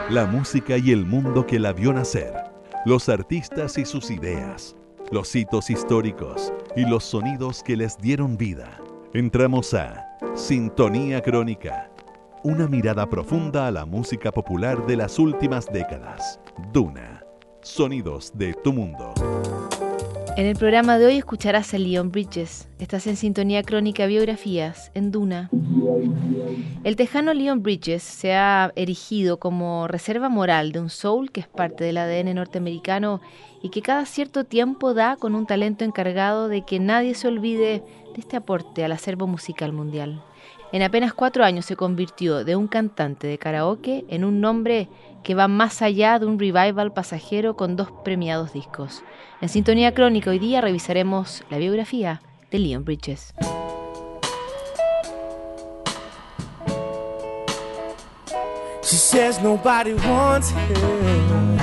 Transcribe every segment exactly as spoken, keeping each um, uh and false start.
La música y el mundo que la vio nacer, los artistas y sus ideas, los hitos históricos y los sonidos que les dieron vida. Entramos a Sintonía Crónica, una mirada profunda a la música popular de las últimas décadas. Duna, sonidos de tu mundo. En el programa de hoy escucharás a Leon Bridges. Estás en Sintonía Crónica Biografías, en Duna. El tejano Leon Bridges se ha erigido como reserva moral de un soul que es parte del A D N norteamericano y que cada cierto tiempo da con un talento encargado de que nadie se olvide de este aporte al acervo musical mundial. En apenas cuatro años se convirtió de un cantante de karaoke en un nombre que va más allá de un revival pasajero con dos premiados discos. En Sintonía Crónica hoy día revisaremos la biografía de Leon Bridges. She says nobody wants her,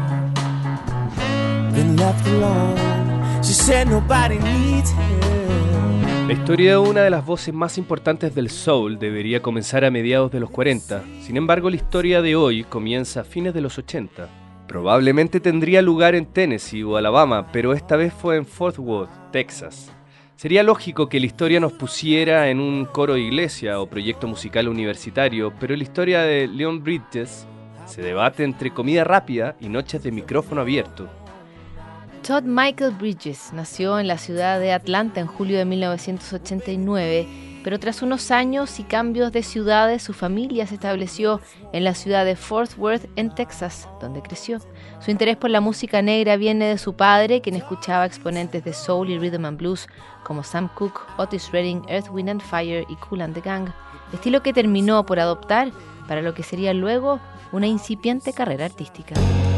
been left alone. She said nobody needs her. La historia de una de las voces más importantes del soul debería comenzar a mediados de los cuarenta. Sin embargo, la historia de hoy comienza a fines de los ochenta. Probablemente tendría lugar en Tennessee o Alabama, pero esta vez fue en Fort Worth, Texas. Sería lógico que la historia nos pusiera en un coro de iglesia o proyecto musical universitario, pero la historia de Leon Bridges se debate entre comida rápida y noches de micrófono abierto. Todd Michael Bridges nació en la ciudad de Atlanta en julio de mil novecientos ochenta y nueve, pero tras unos años y cambios de ciudades, su familia se estableció en la ciudad de Fort Worth, en Texas, donde creció. Su interés por la música negra viene de su padre, quien escuchaba exponentes de soul y rhythm and blues como Sam Cooke, Otis Redding, Earth, Wind and Fire y Kool and the Gang, estilo que terminó por adoptar para lo que sería luego una incipiente carrera artística.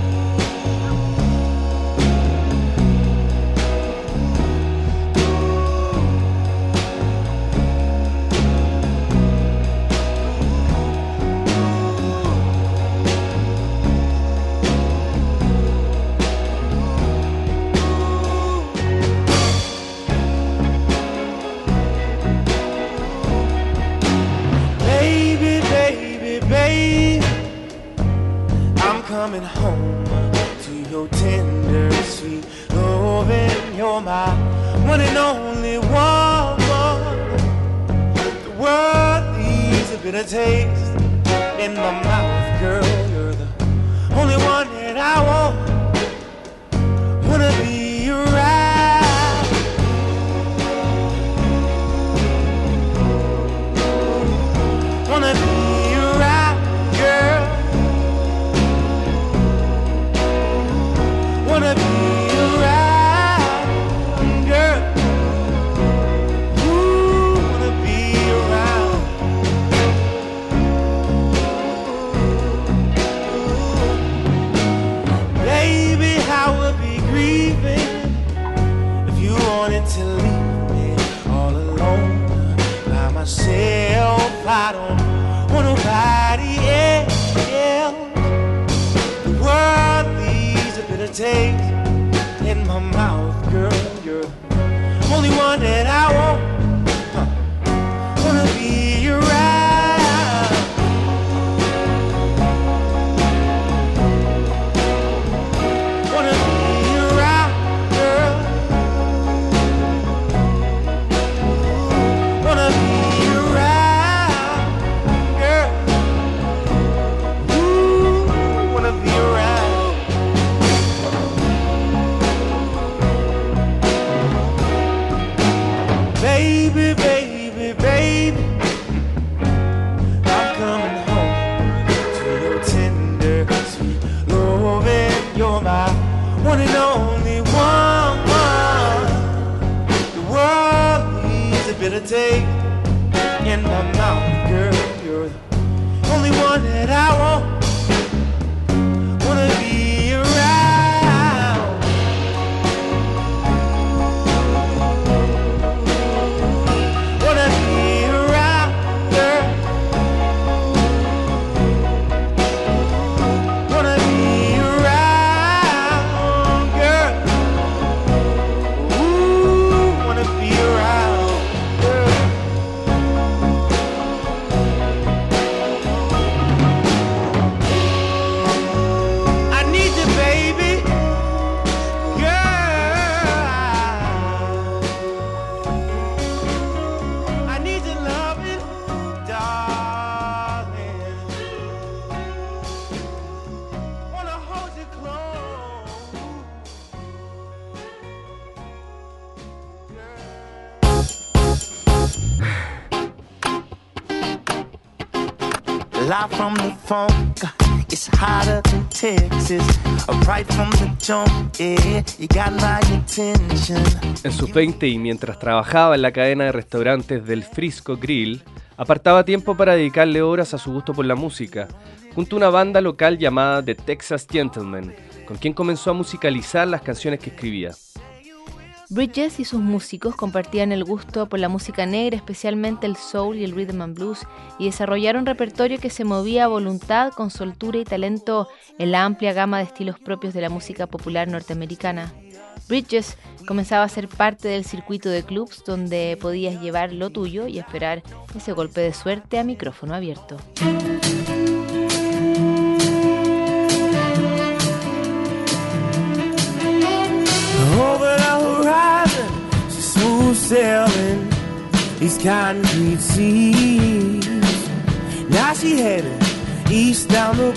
Coming home to your tender, sweet loving. You're my one and only woman. The world leaves a bitter taste in my mouth, girl. You're the only one that I want. Wanna be around. Wanna be around, girl. Wanna be around, girl. Ooh, wanna be around. Baby, I would be grieving if you wanted to leave me all alone by myself. I don't want nobody else. The world leaves a bitter taste in my mouth, girl. You're the only one that I want. Huh. Wanna be around. Wanna be around, girl. Wanna be around, girl. Ooh, wanna be around. Baby, baby, baby, I'm coming home to your tender, sweet loving. You're my one and only one. The world needs a bitter taste in my mouth, girl. You're the only one that I want. Wanna be around. Wanna be around, girl. Wanna be around, girl. Ooh, wanna be around, girl. far from the funk. It's hotter than Texas. Right from the jump, yeah, you got my attention. En sus veinte y mientras trabajaba en la cadena de restaurantes del Frisco Grill, apartaba tiempo para dedicarle horas a su gusto por la música, junto a una banda local llamada The Texas Gentlemen, con quien comenzó a musicalizar las canciones que escribía. Bridges y sus músicos compartían el gusto por la música negra, especialmente el soul y el rhythm and blues, y desarrollaron un repertorio que se movía a voluntad, con soltura y talento en la amplia gama de estilos propios de la música popular norteamericana. Bridges comenzaba a ser parte del circuito de clubs donde podías llevar lo tuyo y esperar ese golpe de suerte a micrófono abierto. Over the horizon, she's smooth sailing these concrete seas. Now she headed east down the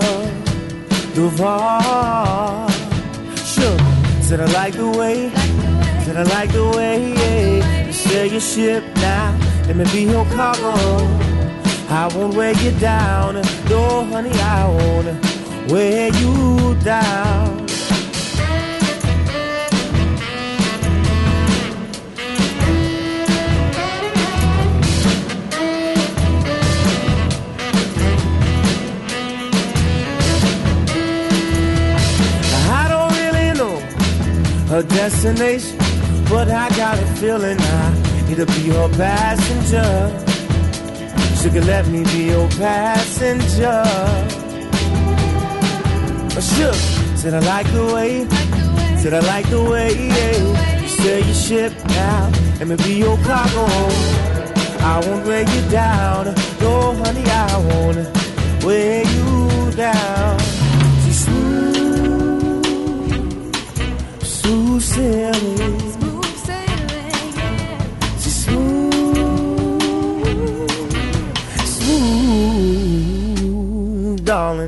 boulevard. Sure, said I like the way, said I like the way, yeah. You sail your ship now, let me be your cargo. I won't weigh you down, no honey, I won't weigh you down. Her destination, but I got a feeling I need to be her passenger. She could let me be your passenger. Sure, said I like the way, said I like the way, yeah. You sail your ship now, let me be your cargo. I won't weigh you down, no honey, I won't weigh you down. She's smooth, smooth sailing, Smooth sailing, yeah. she's smooth, smooth, darling.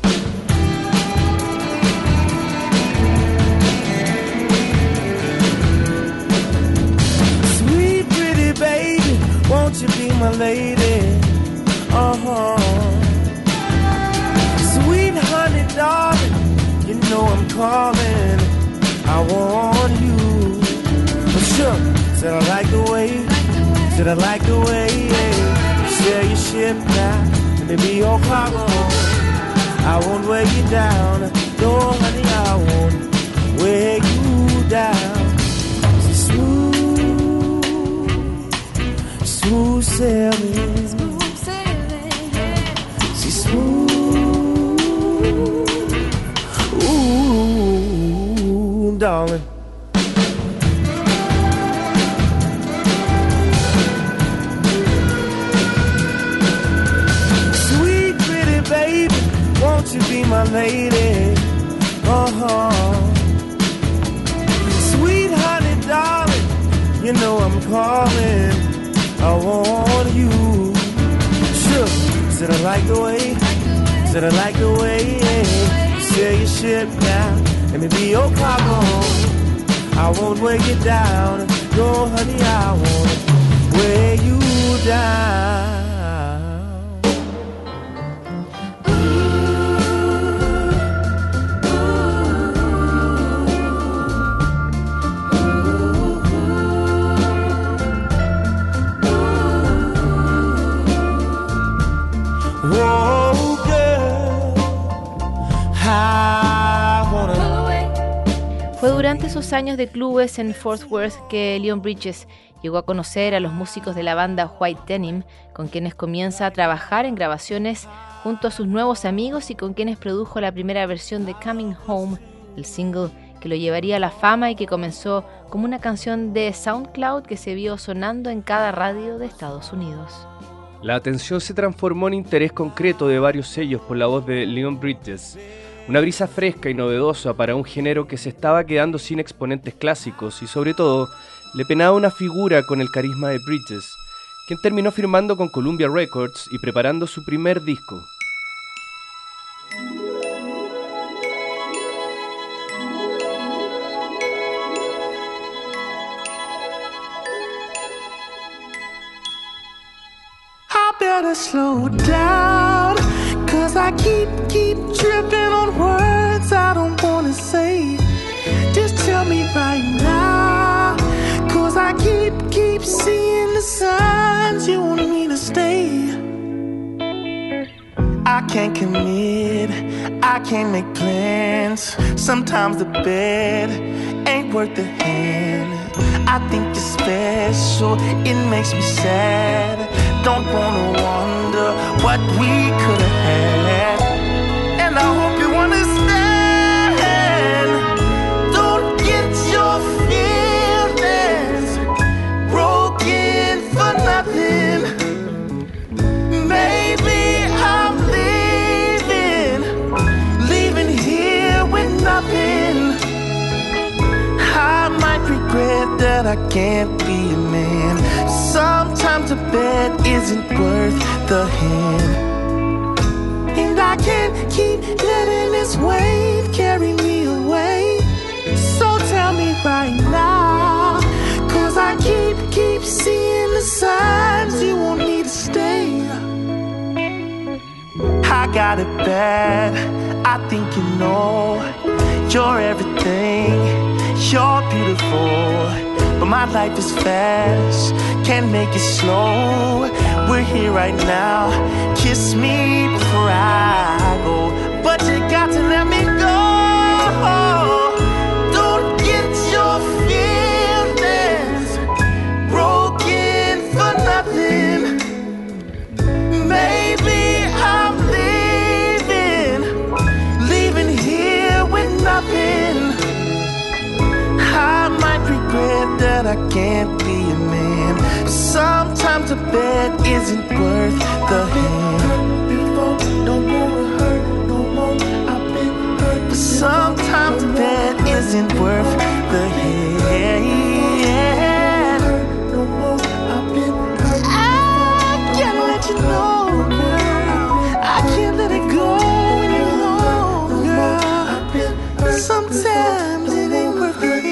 Sweet pretty baby, won't you be my lady? Uh-huh. Sweet honey darling, you know I'm calling, I want you. But sure, said I like the way, said I like the way, yeah. You sail your ship now, let me be your cargo. I won't weigh you down, no honey, I won't weigh you down. She's smooth, smooth sailing, Smooth sailing, yeah. she's smooth, ooh, darling. Sweet pretty baby, won't you be my lady? Uh-huh. Sweet honey darling, you know I'm calling, I want you. Sure, said I like the way, said I like the way, yeah. You sail your ship now, let me be your cargo. I won't weigh you down, no honey, I won't weigh you down. Whoa, girl, I wanna. Pull away. Fue durante esos años de clubes en Fort Worth que Leon Bridges llegó a conocer a los músicos de la banda White Denim, con quienes comienza a trabajar en grabaciones junto a sus nuevos amigos y con quienes produjo la primera versión de Coming Home, el single que lo llevaría a la fama y que comenzó como una canción de SoundCloud que se vio sonando en cada radio de Estados Unidos. La atención se transformó en interés concreto de varios sellos por la voz de Leon Bridges, una brisa fresca y novedosa para un género que se estaba quedando sin exponentes clásicos y sobre todo le penaba una figura con el carisma de Bridges, quien terminó firmando con Columbia Records y preparando su primer disco. I better slow down, I keep, keep tripping on words I don't wanna say. Just tell me right now, cause I keep, keep seeing the signs you want me to stay. I can't commit, I can't make plans. Sometimes the bed ain't worth the hand. I think you're special, it makes me sad. Don't wanna wonder what we could've had. And I hope you understand. Don't get your feelings broken for nothing. Maybe I'm leaving, leaving here with nothing. I might regret that I can't be a man. Sometimes a bed isn't worth the hand. And I can't keep letting this wave carry me away. So tell me right now, cause I keep, keep seeing the signs you want me to stay. I got it bad, I think you know. You're everything, you're beautiful, but my life is fast, can't make it slow. We're here right now, kiss me before I go. But you got to let me go. Don't get your feelings broken for nothing. Maybe I'm leaving, leaving here with nothing. I might regret that I can't be a man. Sometimes a bed isn't worth the hand. Before, don't wanna hurt no more. I've been hurt. But sometimes a bed isn't worth the hand. No more. I've been hurt. I gotta let you know, girl. I can't let it go when you're home, girl. Sometimes it ain't worth it.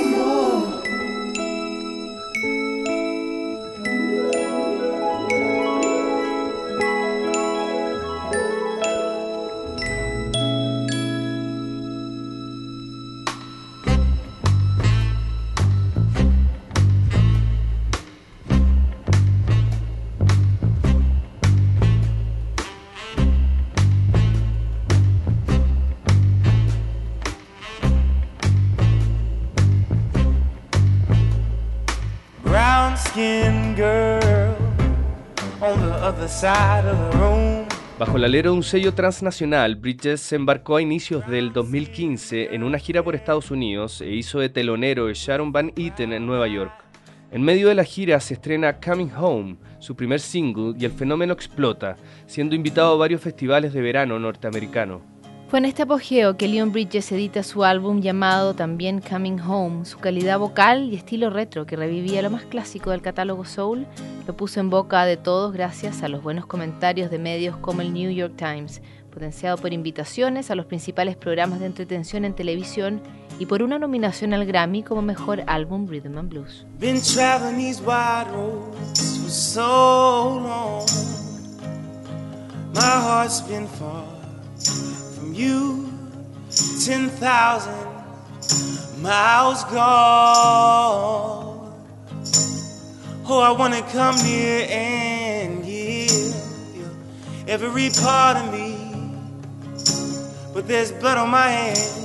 Girl on the other side of the room. Bajo el alero de un sello transnacional, Bridges se embarcó a inicios del dos mil quince en una gira por Estados Unidos e hizo de telonero de Sharon Van Etten en Nueva York. En medio de la gira se estrena Coming Home, su primer single, y el fenómeno explota, siendo invitado a varios festivales de verano norteamericanos. Fue en este apogeo que Leon Bridges edita su álbum llamado también Coming Home. Su calidad vocal y estilo retro, que revivía lo más clásico del catálogo soul, lo puso en boca de todos gracias a los buenos comentarios de medios como el New York Times, potenciado por invitaciones a los principales programas de entretención en televisión y por una nominación al Grammy como mejor álbum Rhythm and Blues. Been traveling these wide roads for so long. My heart's been far from you, ten thousand miles gone. Oh, I wanna come near and give you every part of me, but there's blood on my hands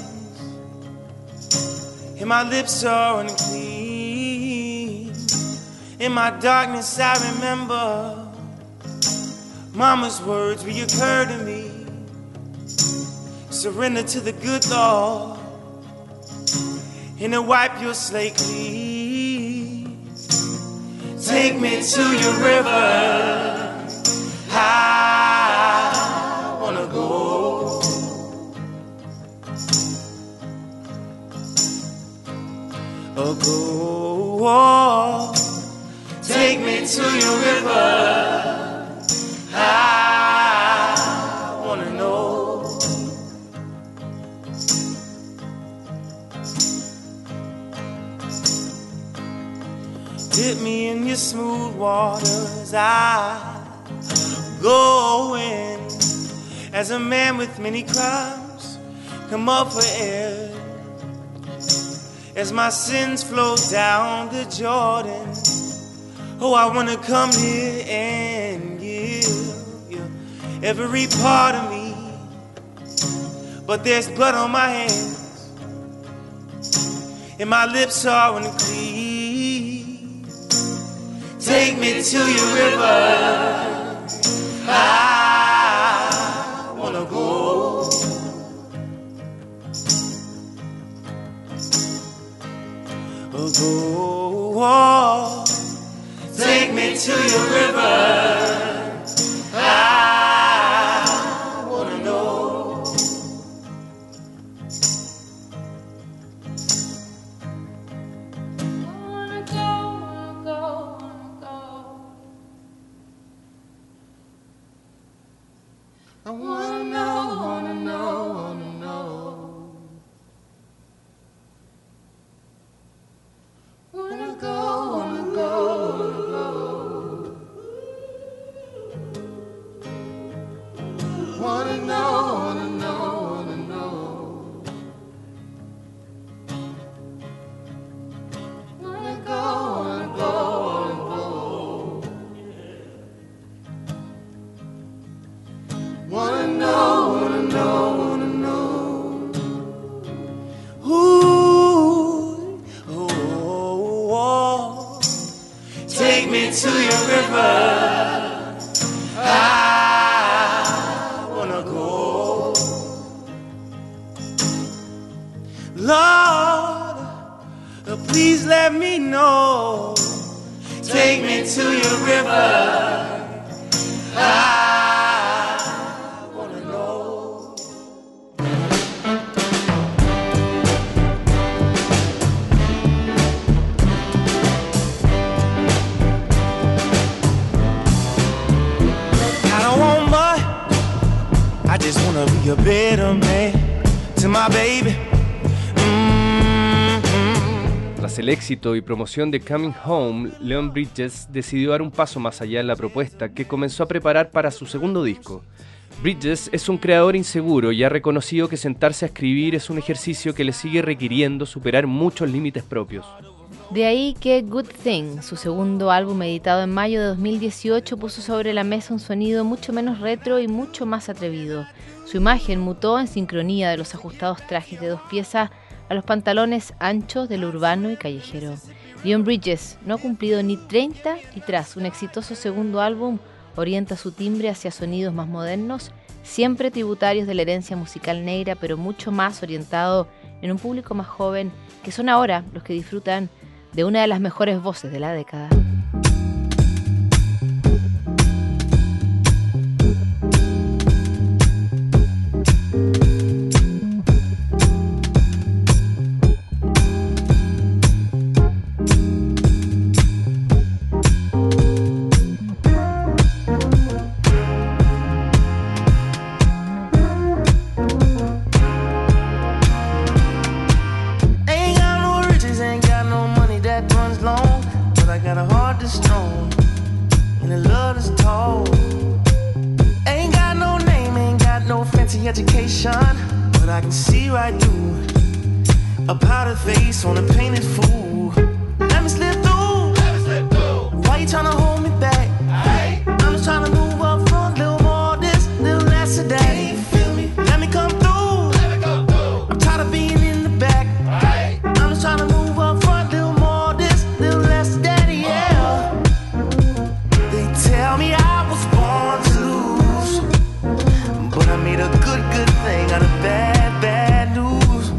and my lips are unclean. In my darkness I remember Mama's words reoccur to me. Surrender to the good Lord and to wipe your slate clean. Take me to your river, I wanna go. Oh, go. Take me to your river, I wanna know. Dip me in your smooth waters, I go in as a man with many crimes come up for air. As my sins flow down the Jordan, oh, I wanna come here and give you every part of me. But there's blood on my hands, and my lips are unclean. Take me to your river, I wanna go. Go, take me to your river, I wanna know. Wanna go, wanna go, wanna go. I wanna know, wanna know, wanna know. Wanna go, wanna go, wanna go. Wanna know, wanna know, wanna know. Wanna go, wanna go, wanna go. Wanna know, wanna know, wanna know. Ooh, oh, oh, oh. Take me to your river, I wanna go. Lord, uh, please let me know. Take me to your river, I wanna know. I don't want much, I just wanna be a better man to my baby. Tras el éxito y promoción de Coming Home, Leon Bridges decidió dar un paso más allá en la propuesta que comenzó a preparar para su segundo disco. Bridges es un creador inseguro y ha reconocido que sentarse a escribir es un ejercicio que le sigue requiriendo superar muchos límites propios. De ahí que Good Thing, su segundo álbum editado en mayo de dos mil dieciocho, puso sobre la mesa un sonido mucho menos retro y mucho más atrevido. Su imagen mutó en sincronía de los ajustados trajes de dos piezas a los pantalones anchos del urbano y callejero. Leon Bridges no ha cumplido ni treinta y tras un exitoso segundo álbum orienta su timbre hacia sonidos más modernos, siempre tributarios de la herencia musical negra, pero mucho más orientado en un público más joven, que son ahora los que disfrutan de una de las mejores voces de la década. Education, but I can see right through a powdered face on a painted fool. Let me slip through. Let me slip through. Why you tryna hold me back? Hey. I'm just tryna move up front, little more this, little less of that. Hey, feel me? Let me come through. Let me come through. I'm tired of being in the back. Hey. I'm just tryna move up front, little more this, little less of that. Yeah. They tell me I was born to lose, but I made a good, good thing out of bad, bad news.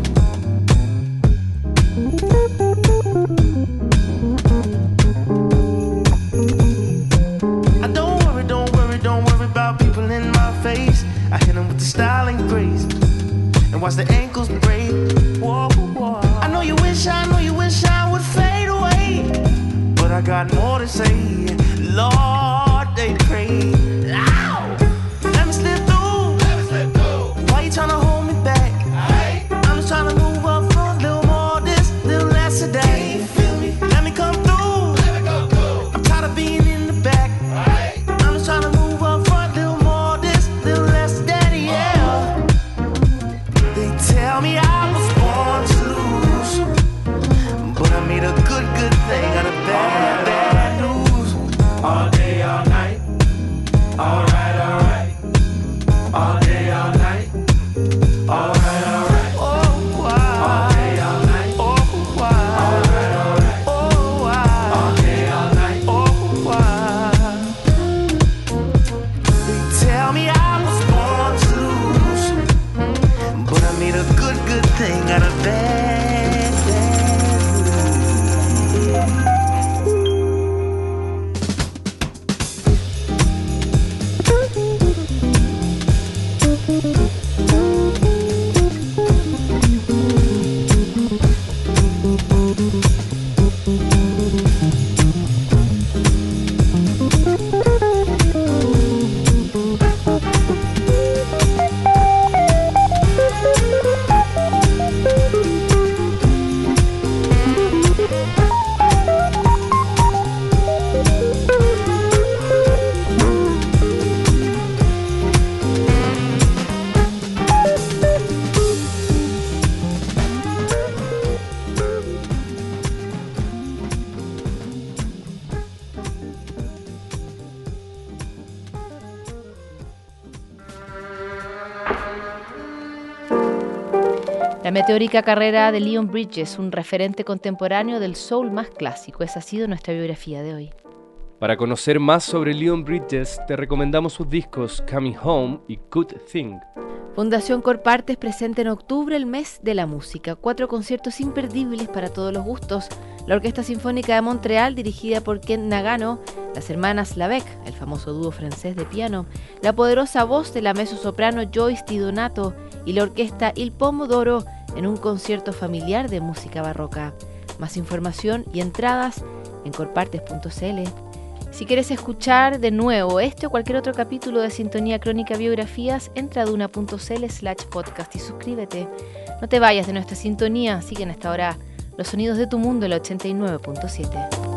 I don't worry, don't worry, don't worry about people in my face. I hit them with the style and grace, and watch the ankles break. Whoa, whoa. I know you wish, I know you wish I would fade away, but I got more to say. Lord, they pray. Ow! Let me slip through. Let me slip through. Why you tryna hold me back? Hey. I'm just tryna move up front, little more this, little less of that. Hey, feel me? Let me come through. Let me come through. I'm tired of being in the back. Hey. I'm just tryna move up front, little more this, little less of that. Yeah. thing got a bad, bad La meteórica carrera de Leon Bridges, un referente contemporáneo del soul más clásico. Esa ha sido nuestra biografía de hoy. Para conocer más sobre Leon Bridges, te recomendamos sus discos Coming Home y Good Thing. Fundación Corpartes presenta en octubre el mes de la música. Cuatro conciertos imperdibles para todos los gustos. La Orquesta Sinfónica de Montreal, dirigida por Ken Nagano, las hermanas Lavec, el famoso dúo francés de piano, la poderosa voz de la mezzosoprano Joyce Di Donato y la orquesta Il Pomodoro en un concierto familiar de música barroca. Más información y entradas en corpartes punto c l. Si quieres escuchar de nuevo este o cualquier otro capítulo de Sintonía Crónica Biografías, entra a duna punto c l slash podcast y suscríbete. No te vayas de nuestra sintonía, siguen hasta ahora los sonidos de tu mundo, el ochenta y nueve punto siete.